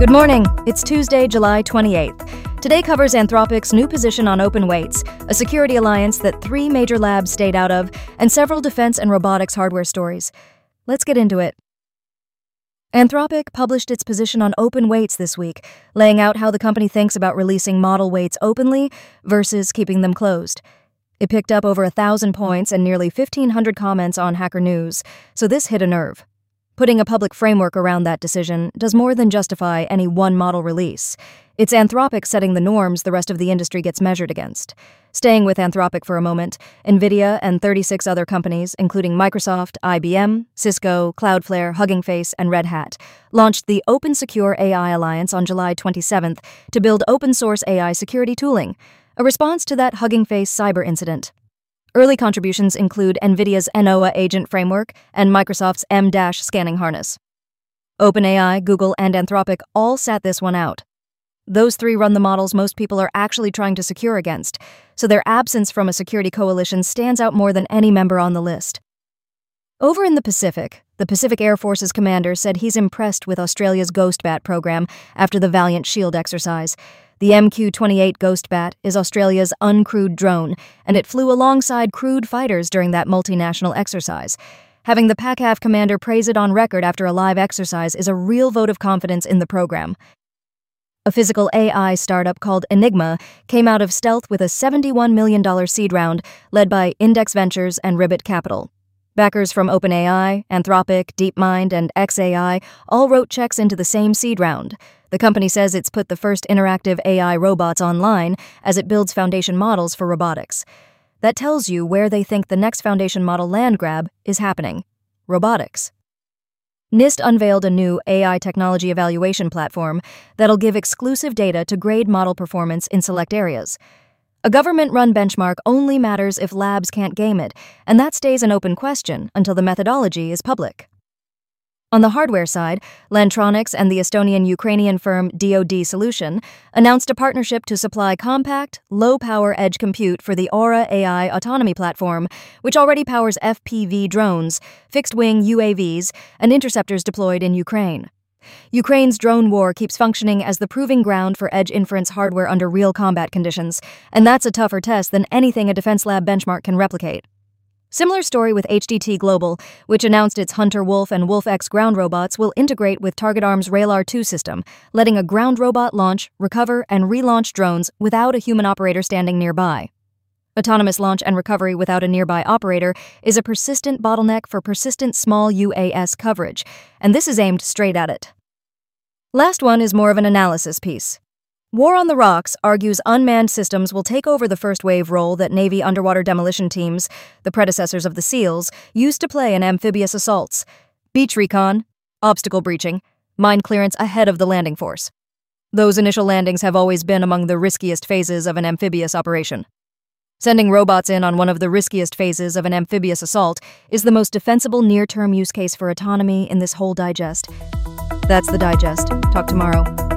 Good morning. It's Tuesday, July 28th. Today covers Anthropic's new position on open weights, a security alliance that 3 major labs stayed out of, and several defense and robotics hardware stories. Let's get into it. Anthropic published its position on open weights this week, laying out how the company thinks about releasing model weights openly versus keeping them closed. It picked up over 1,000 points and nearly 1,500 comments on Hacker News, so this hit a nerve. Putting a public framework around that decision does more than justify any one model release. It's Anthropic setting the norms the rest of the industry gets measured against. Staying with Anthropic for a moment, NVIDIA and 36 other companies, including Microsoft, IBM, Cisco, Cloudflare, Hugging Face, and Red Hat, launched the Open Secure AI Alliance on July 27th to build open-source AI security tooling, a response to that Hugging Face cyber incident. Early contributions include NVIDIA's ANOA agent framework and Microsoft's M-scanning harness. OpenAI, Google, and Anthropic all sat this one out. Those 3 run the models most people are actually trying to secure against, so their absence from a security coalition stands out more than any member on the list. Over in the Pacific Air Force's commander said he's impressed with Australia's GhostBat program after the Valiant Shield exercise. The MQ-28 GhostBat is Australia's uncrewed drone, and it flew alongside crewed fighters during that multinational exercise. Having the PACAF commander praise it on record after a live exercise is a real vote of confidence in the program. A physical AI startup called Enigma came out of stealth with a $71 million seed round led by Index Ventures and Ribbit Capital. Backers from OpenAI, Anthropic, DeepMind, and xAI all wrote checks into the same seed round. The company says it's put the first interactive AI robots online as it builds foundation models for robotics. That tells you where they think the next foundation model land grab is happening: robotics. NIST unveiled a new AI technology evaluation platform that'll give exclusive data to grade model performance in select areas. A government-run benchmark only matters if labs can't game it, and that stays an open question until the methodology is public. On the hardware side, Lantronix and the Estonian-Ukrainian firm DoD Solution announced a partnership to supply compact, low-power edge compute for the Aura AI autonomy platform, which already powers FPV drones, fixed-wing UAVs, and interceptors deployed in Ukraine. Ukraine's drone war keeps functioning as the proving ground for edge inference hardware under real combat conditions, and that's a tougher test than anything a defense lab benchmark can replicate. Similar story with HDT Global, which announced its Hunter Wolf and Wolf X ground robots will integrate with Target Arm's Raylar 2 system, letting a ground robot launch, recover, and relaunch drones without a human operator standing nearby. Autonomous launch and recovery without a nearby operator is a persistent bottleneck for persistent small UAS coverage, and this is aimed straight at it. Last one is more of an analysis piece. War on the Rocks argues unmanned systems will take over the first-wave role that Navy underwater demolition teams, the predecessors of the SEALs, used to play in amphibious assaults: beach recon, obstacle breaching, mine clearance ahead of the landing force. Those initial landings have always been among the riskiest phases of an amphibious operation. Sending robots in on one of the riskiest phases of an amphibious assault is the most defensible near-term use case for autonomy in this whole digest. That's the digest. Talk tomorrow.